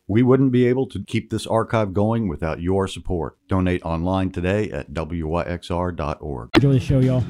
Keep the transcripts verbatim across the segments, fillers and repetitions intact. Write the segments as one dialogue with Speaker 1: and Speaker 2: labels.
Speaker 1: We wouldn't be able to keep this archive going without your support. Donate online today at W Y X R dot org.
Speaker 2: Enjoy the show, y'all.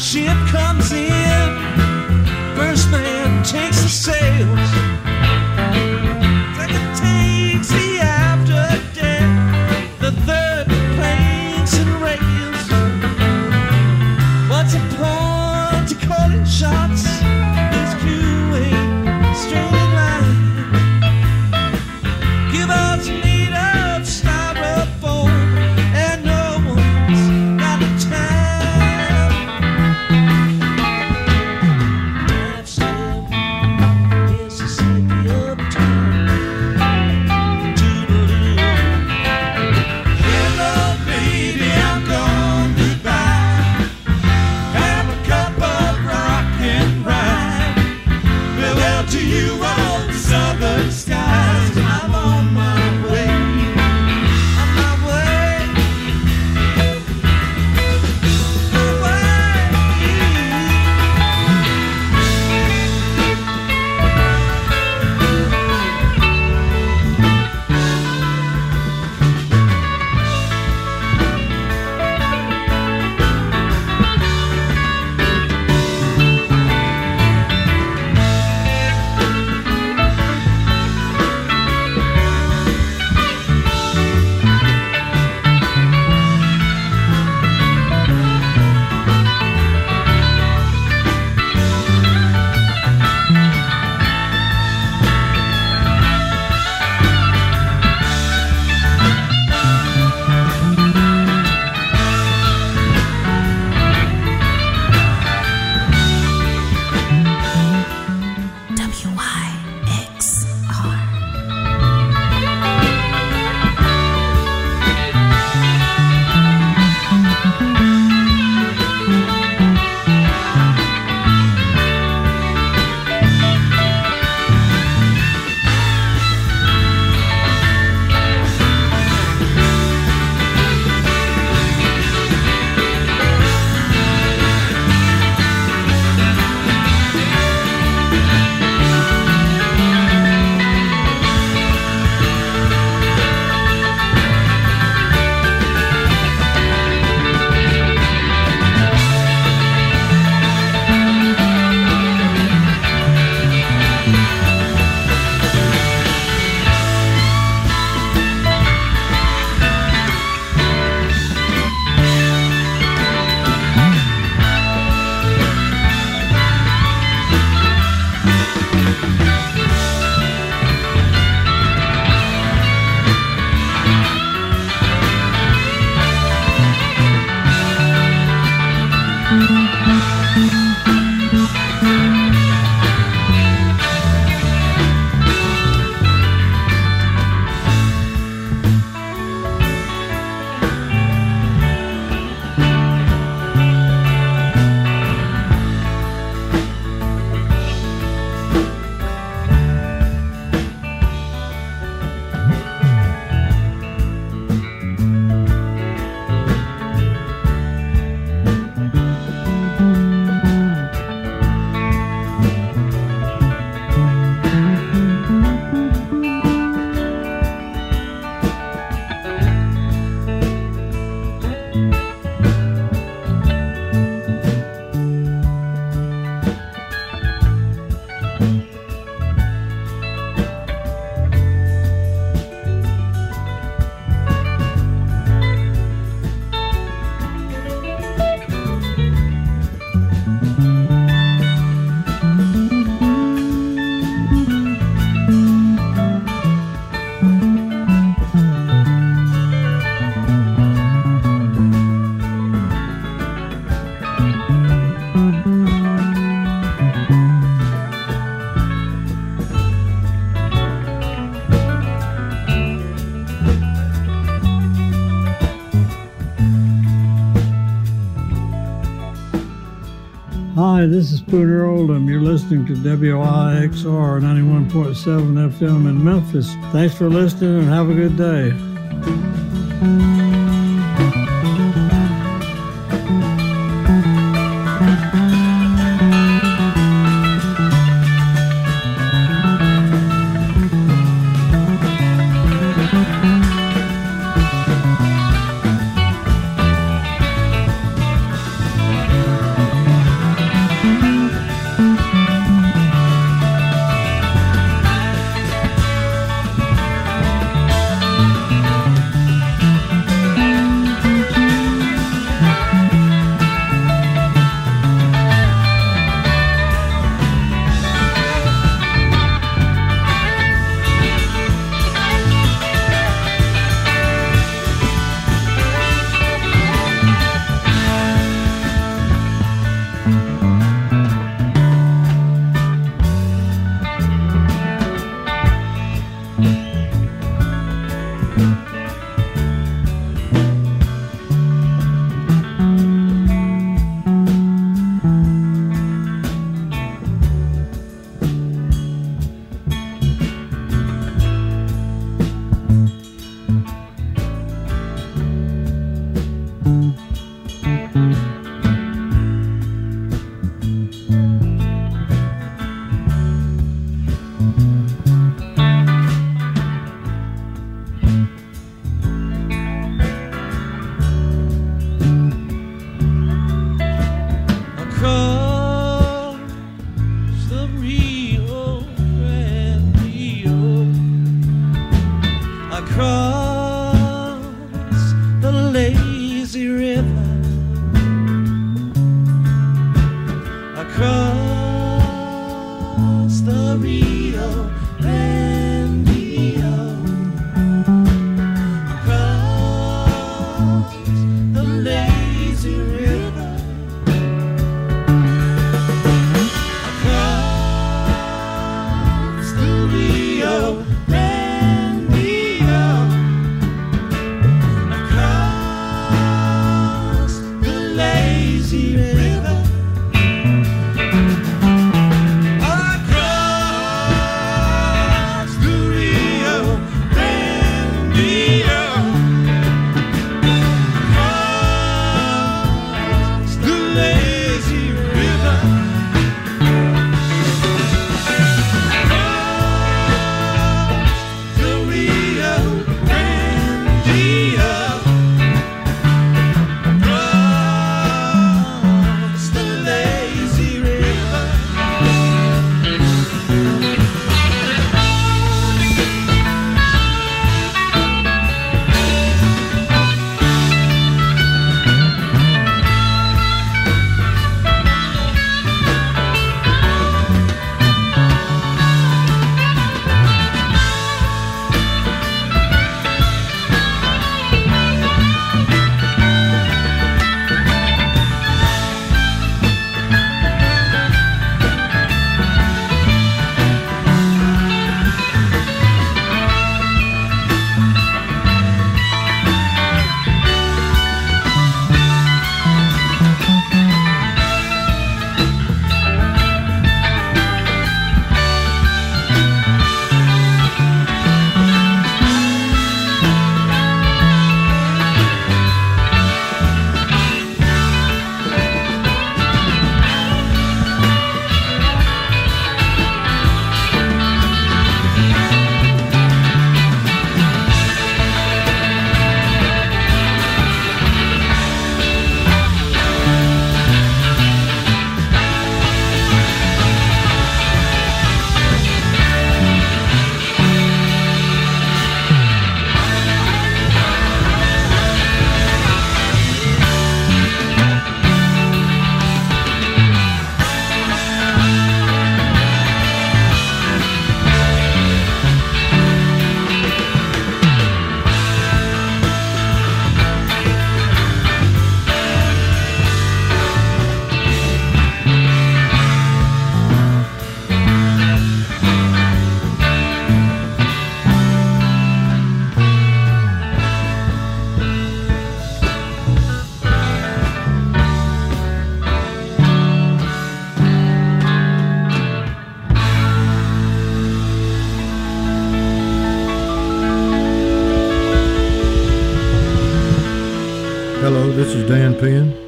Speaker 2: ship comes in, first man takes the sails, second takes the after deck, the third planks and rails. What's the point to calling shots? This crew ain't straight in line. Give us made of styrofoam, and no one's got the time. I've still Mississippi uptown, toodaloo. Hello, baby, I'm gone, goodbye. Have a cup of rock and ride. Farewell to you, all the southern skies. I'm on my way, on my way, away.
Speaker 3: W Y X R.
Speaker 4: Hi, this is Pooter Oldham. You're listening to W I X R ninety-one point seven F M in Memphis. Thanks for listening and have a good day.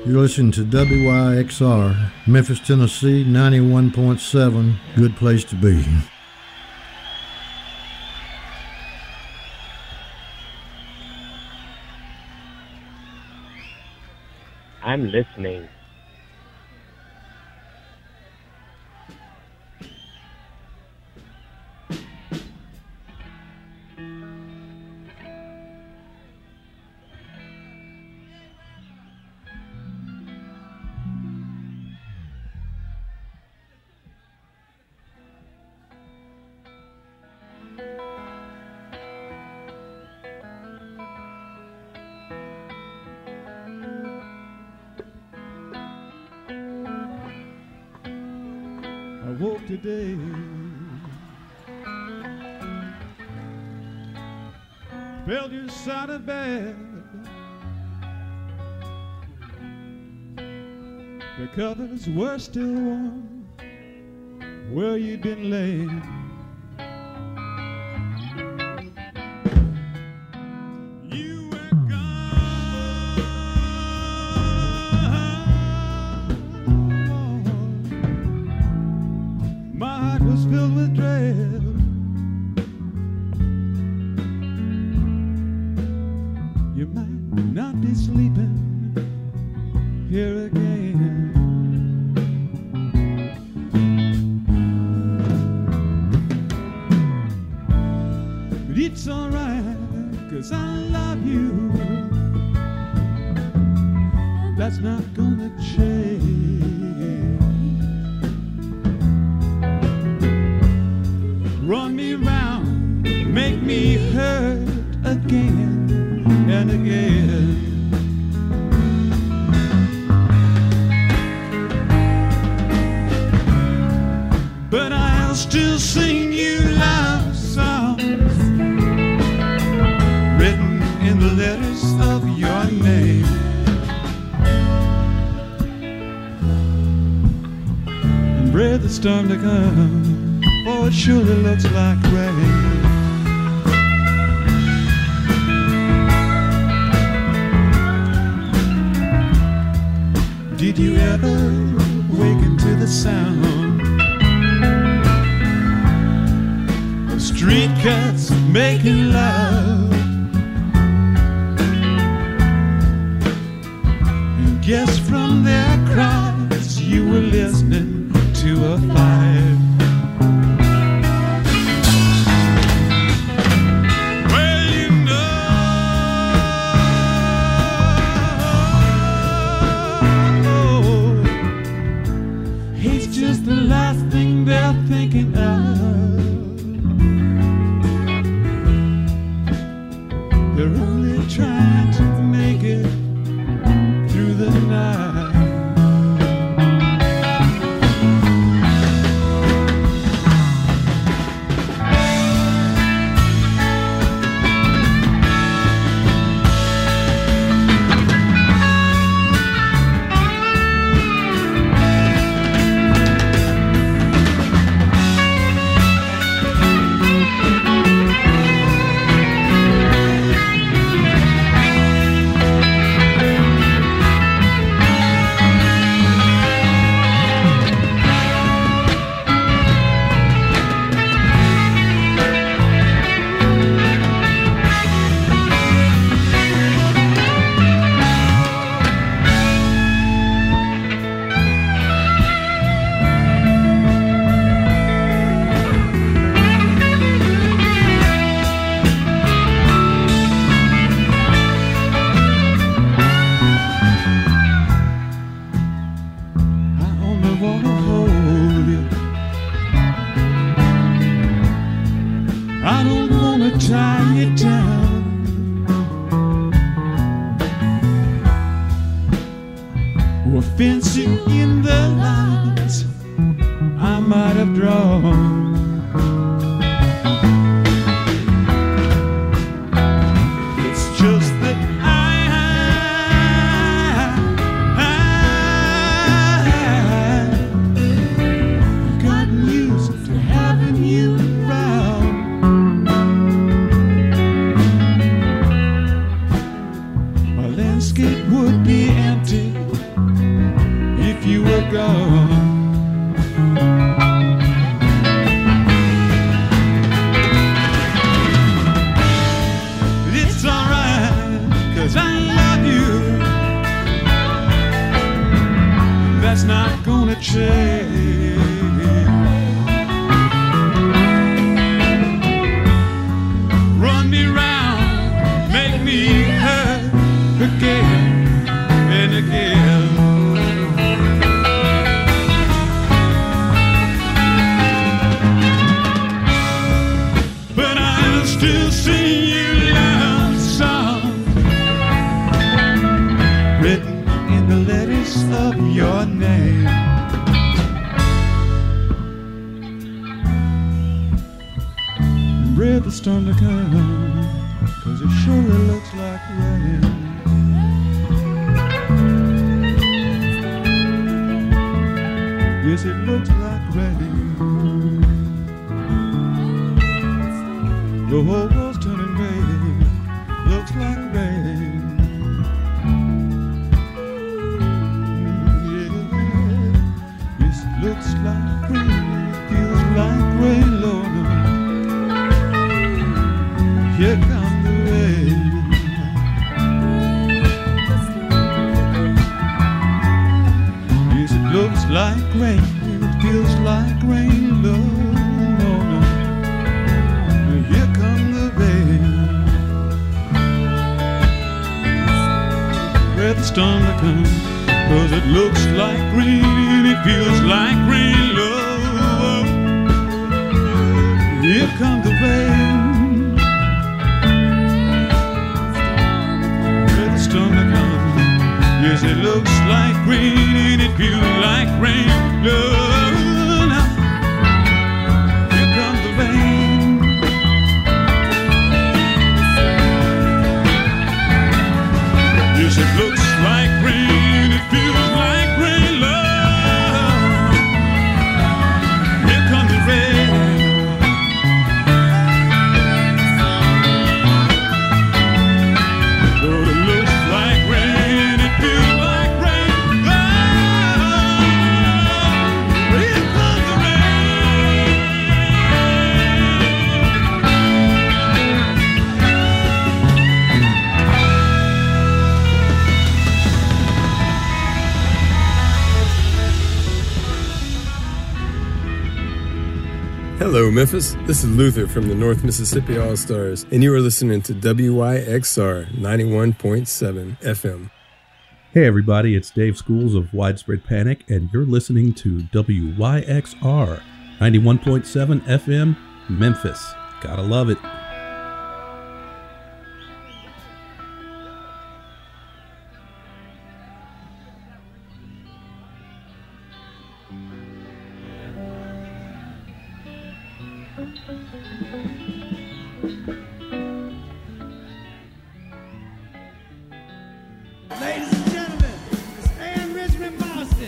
Speaker 5: You're listening to W Y X R, Memphis, Tennessee, ninety-one point seven. Good place to be.
Speaker 6: I'm listening.
Speaker 2: I woke today, felt your side of bed, the covers were still warm where you'd been laid. You were gone, my heart was filled with dread. You might not be sleeping here again. But it's alright, 'cause I love you. That's not gonna change. Run me round, make me hurt again and again. But I'll still sing you love songs written in the letters of your name. And pray the storm to come, for it surely looks like rain. Did you ever waken to the sound of street cats making love? And guess from their cries you were listening to a fire. Well, you know, he's just the last thing they're thinking of. They're only trying to make it through the night. Fencing in the lines I might have drawn. It's just that I, I've gotten used to having you around. My landscape would be empty gone. It's alright, 'cause I love you. That's not gonna change. Run me round, make me hurt again and again. But I'll still sing you love songs written in the letters of your name. Ready the storm to come, 'cause it surely looks like rain. Yes, it looks like rain. The whole world's turning red, looks like rain. Yeah. Yes, it looks like rain, feels like rain, Lord. Here comes the rain. Yes, it looks like rain, it feels like rain, Lord. No, no. Here comes the rain. Ready the storm to come, 'cause it looks like rain and it feels like rain, Lord. Here comes the rain. Yes, it looks like rain and it feels like rain. Lord, here comes the rain. Yes, it looks like rain, it feels like rain. Lord, here comes the rain. Lord, it looks like rain, it feels like rain. Lord, here comes the rain.
Speaker 7: Hello, Memphis. This is Luther from the North Mississippi All-Stars, and you are listening to W Y X R ninety-one point seven F M.
Speaker 8: Hey everybody, it's Dave Schools of Widespread Panic, and you're listening to W Y X R ninety-one point seven F M, Memphis. Gotta love it.
Speaker 2: Ladies and gentlemen, Stan Richmond Boston.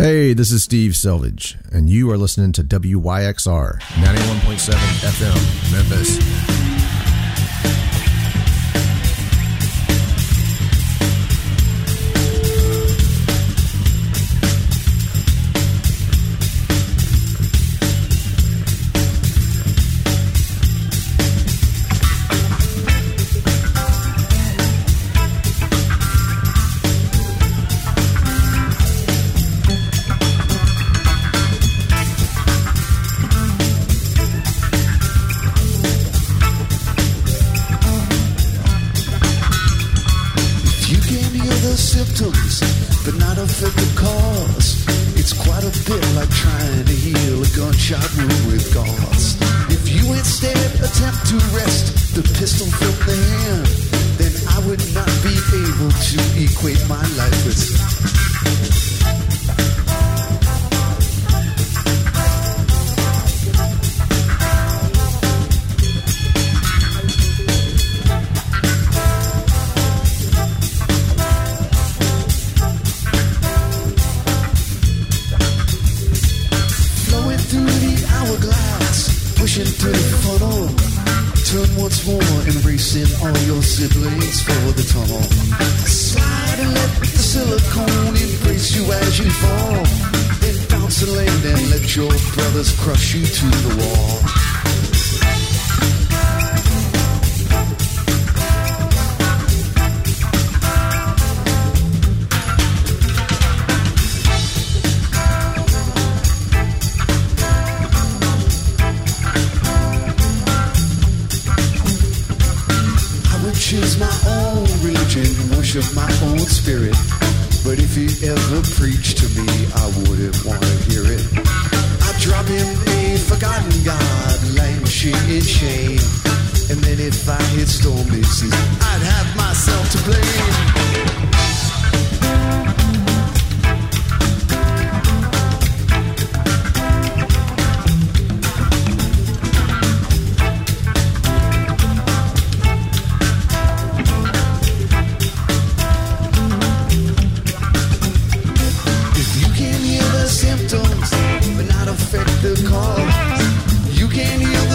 Speaker 9: Hey, this is Steve Selvage, and you are listening to W Y X R ninety-one point seven F M, Memphis.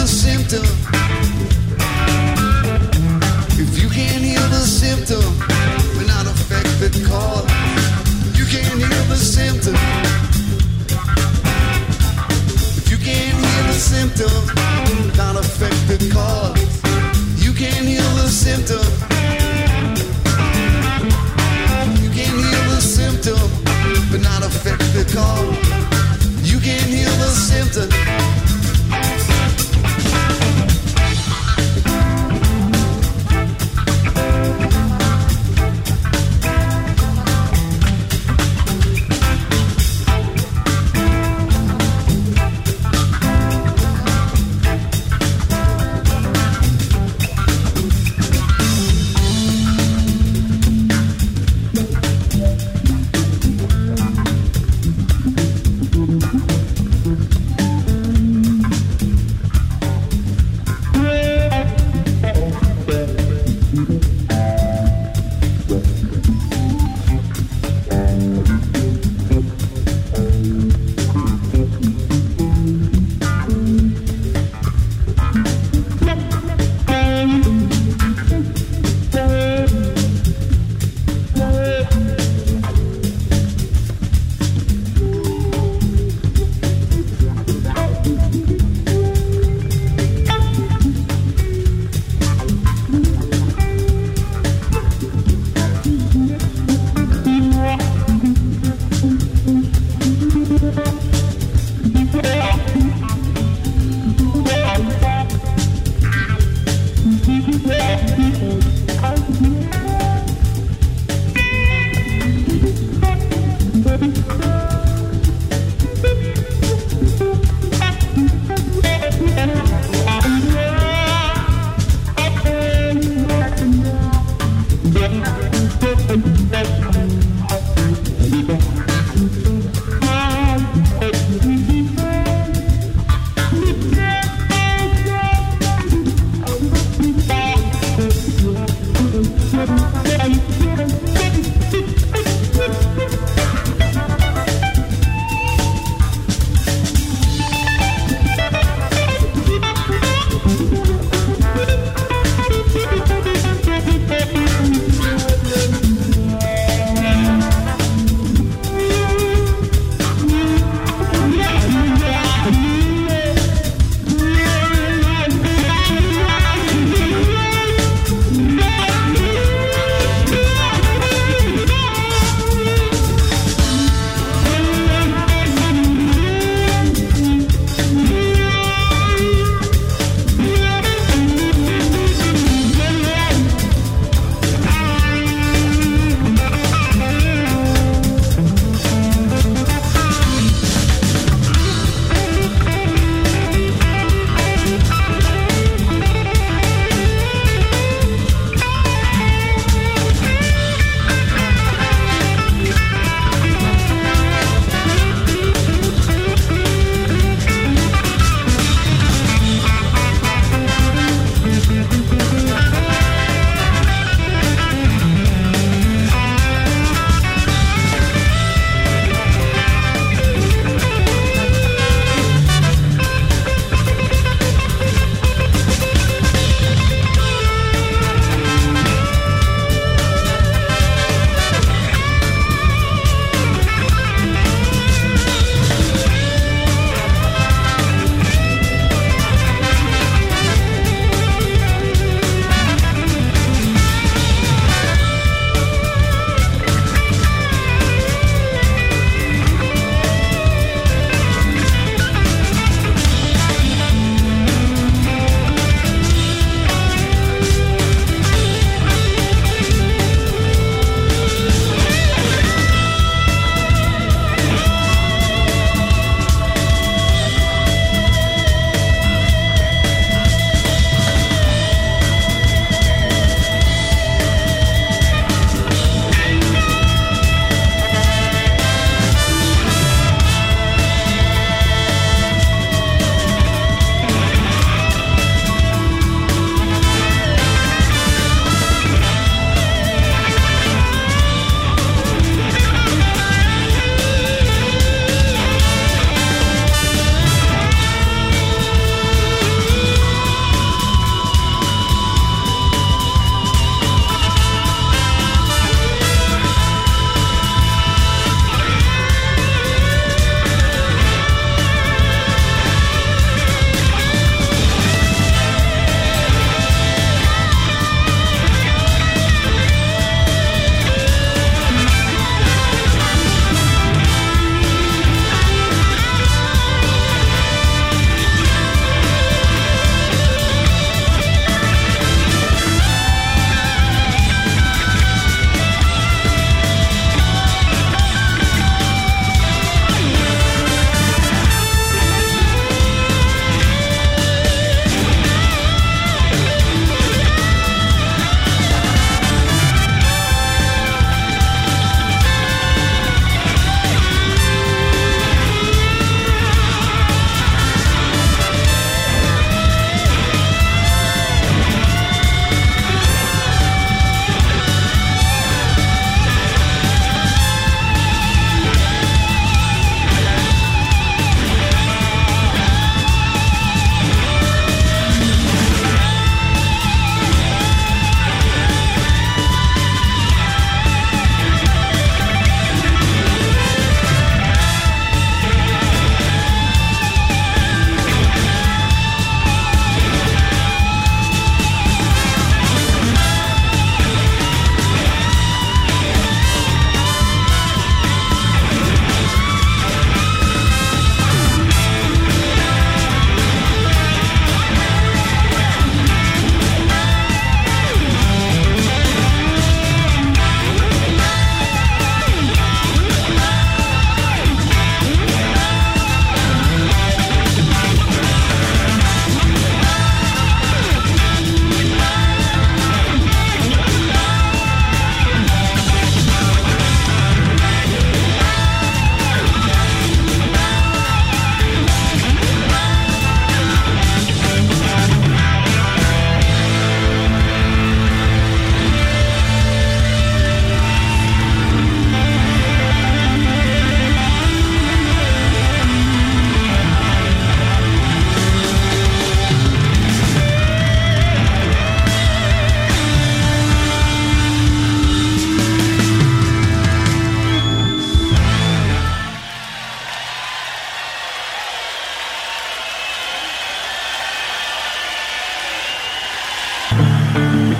Speaker 10: If you can't heal the symptom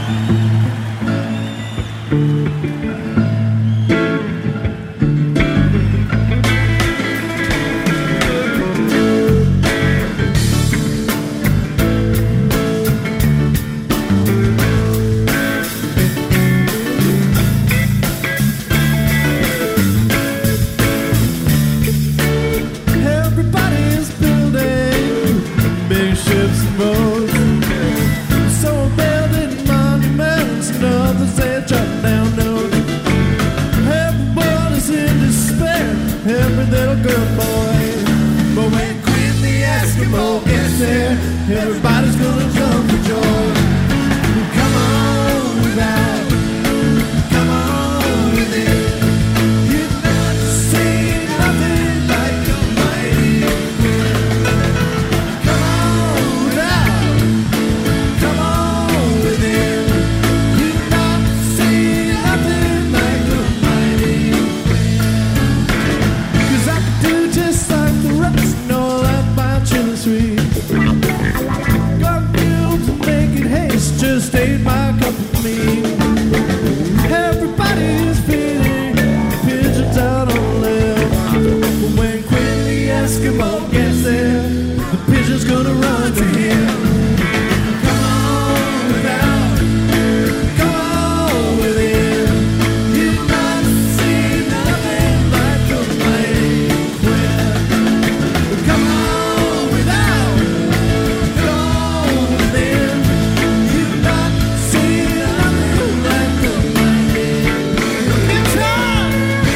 Speaker 2: Everybody's building big ships and boats. So building monuments and others they drop down notes. Everybody's in despair, every little girl and boy. But when Queen the Eskimo gets there, everybody's gonna jump for joy. Come on without, come on with it. You've not seen nothing like the mighty Queen. Come on without, come on with it. You've not seen nothing like the mighty Queen. 'Cause I could do just like the rest and all that by chilling sweet. Got fumes and making haste, just ain't my cup of me. Everybody's feeling pigeons out on left. But when Quinn the Eskimo gets there, the pigeon's gonna run to him. Come on without, come on with him. You've not seen nothing like the mighty Quinn. Come on without, come on with him. You've not seen nothing like the mighty Quinn. It's time.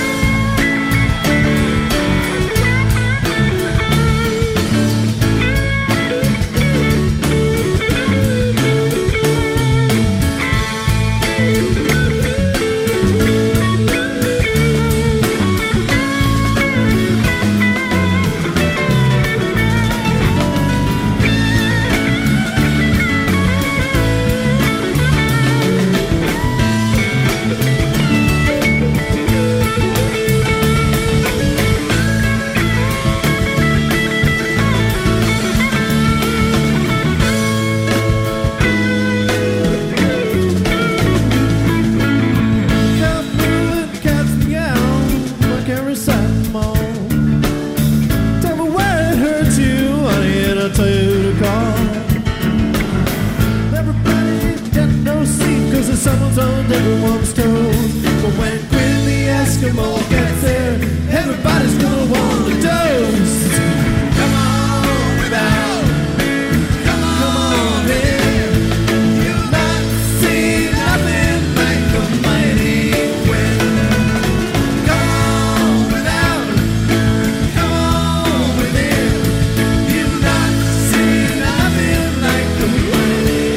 Speaker 2: Cat moving, cats meow, I can't recite them all. Tell me where it hurts you, honey, and I'll tell you to call. Everybody got no seat, 'cause there's someone's on everyone's toes. But when Quinn the Eskimo gets there, everybody's gonna want a dose. Come on without, come on in. You've not seen nothing like the mighty Quinn. Come on without, come on within. You've not seen nothing like the mighty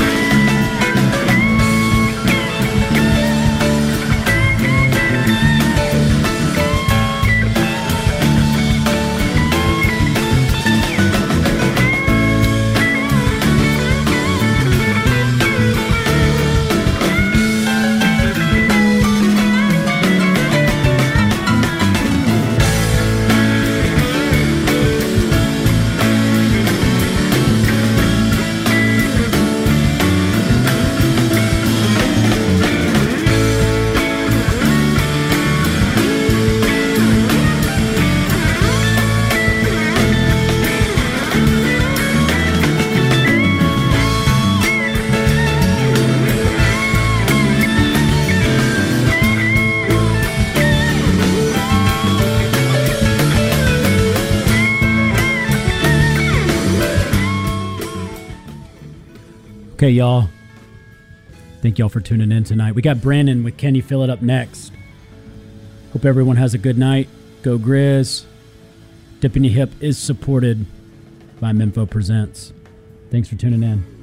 Speaker 10: Okay, y'all. Thank y'all for tuning in tonight. We got Brandon with Can You Feel It up next. Hope everyone has a good night. Go Grizz. Dipping Your Hip is supported by Memfo Presents. Thanks for tuning in.